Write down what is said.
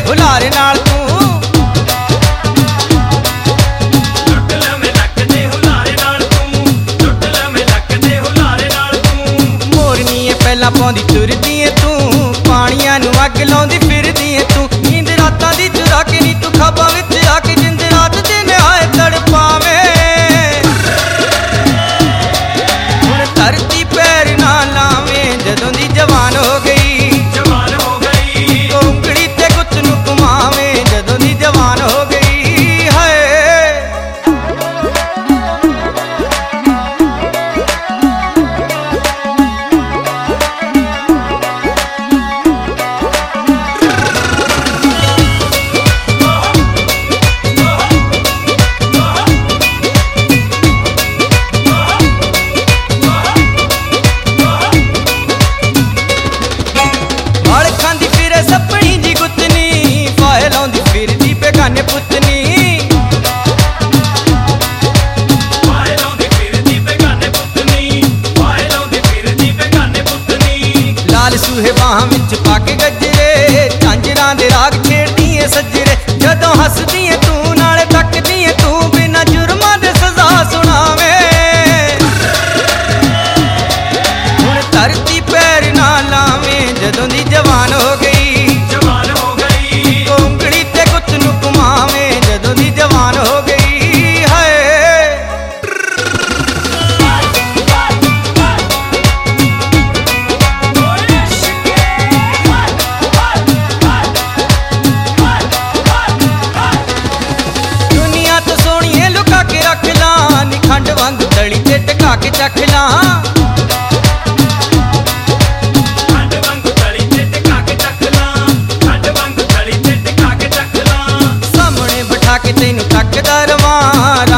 ਹੁਲਾਰੇ ਨਾਲ ਤੂੰ ਪਹਿਲਾਂ ਪਾਉਂਦੀ ਤੁਰਦੀ ਏ ਤੂੰ ਪਾਣੀਆਂ ਨੂੰ ਅੱਗ ਲਾਉਂਦੀ ਫਿਰਦੀ ਏ ਤੂੰ ਨੀਂਦ ਰਾਤਾਂ ਦੀ ਚੁਰਾ ਕੇ ਨੀ ਤੂੰ ਖਾਬਾਂ ਵਿੱਚ ਆ ਕੇ ਜਿੰਦ ਰਾਤ ਦੇ ਨਿਹਾਏ ਤੜਪਾਵੇਂ ਹੁਣ ਧਰਤੀ ਪੈਰ ਨਾ ਲਾਵੇਂ ਜਦੋਂ ਦੀ ਜਵਾਨ ਹੋ ਗਈ ਉਂਗਲੀ ਤੇ ਗੁੱਤ ਨੂੰ ਘੁਮਾਵੇਂ ਜਦੋਂ ਦੀ ਜਵਾਨ ਹੋ ਗਈ ਸੱਪਣੀ ਜੀ ਗੁੱਤਨੀ ਫਾਇਲ ਲਾਉਂਦੀ ਫਿਰਦੀ ਬੇਗਾਨੇ ਪੁੱਤਨੀ ਫਾਇਲ ਲਾਉਂਦੀ ਫਿਰਦੀ ਬੇਗਾਨੇ ਪੁੱਤਨੀ ਫਾਇਲ ਲਾਉਂਦੀ ਫਿਰਦੀ ਬੇਗਾਨੇ ਪੁੱਤਨੀ ਲਾਲ ਸੂਹੇ ਬਾਹਾਂ ਵਿੱਚ ਪਾ ਕੇ ਗੱਜਰੇ ਝਾਂਜਰਾਂ ਦੇ ਰਾਗ ਛੇੜਦੀ ਏ ਸੱਜਰੇ ਜਦੋਂ ਹੱਸਦੀ ਏ ਤੂੰ ਨਾਲੇ ਤੱਕਦੀ ਏ ਤੂੰ ਬਿਨਾਂ ਜੁਰਮਾਂ ਦੇ ਸਜ਼ਾ ਸੁਣਾਵੇਂ ਹੁਣ ਧਰਤੀ ਪੈਰ ਨਾ ਲਾਵੇਂ ਜਦੋਂ ਦੀ ਜਵਾਨ ਹੋ ਗਈ जवान हो गई है दुनिया तो सोहणीए लुका के रख ला नी खंड वांग तली ते टका के चख ला के तैनू तकदा रवां